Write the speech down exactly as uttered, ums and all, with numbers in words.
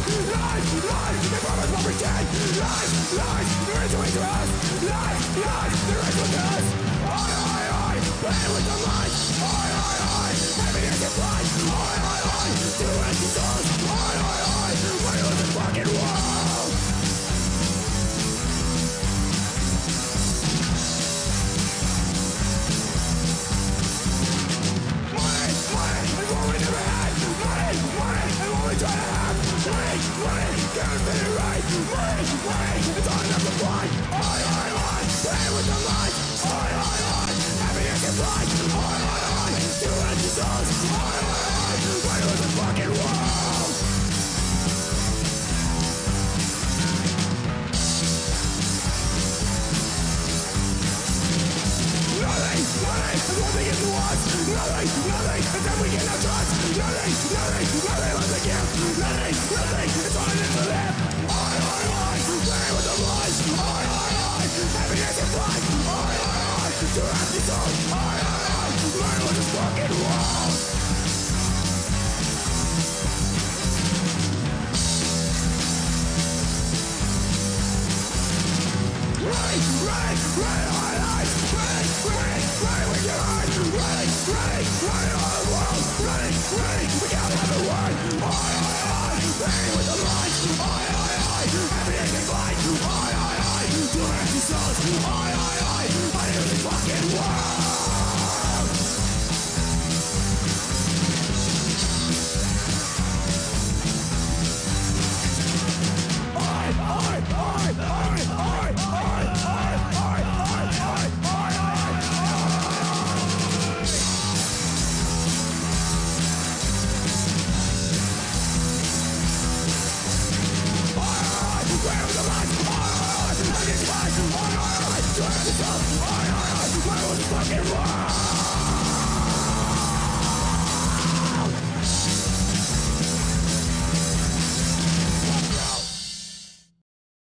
lies, lies, they promise but pretend. Lies, lies, there is no way to us. Lies, lies, there is no us. I, I, I, play with the mind. I, I, I, happiness is blind. I, I, I, two empty souls. I, I, I, money was the fucking world. Money, money, is what we never had. Money, money, is what we try to have. Money, money, can't fit it right. Money, money, it's all enough to find. I, I, I, play with the mind. I, I, I, happiness is blind. I, I, I, two empty souls. I, I, I, money was the fucking world. Nothing, nothing is what they give to us. Nothing, nothing is that we cannot trust. Nothing, nothing, nothing left to give. Nothing, nothing is all in it to live. I, I, I, play with the blood. I, I, I, happiness is blind. I, I, I, two empty souls. I, I, I, mine was this fucking world. Running, running, running our lives. Running, running, running with your heart. Running, running, running all the world. Running, running, we can't have the word. I, I, I, playing with the lights. I, I, I, happiness is blind. I, I, I, two empty souls. I, I, I, I live in this fucking world. I, I, I, I, I, I, I, fucking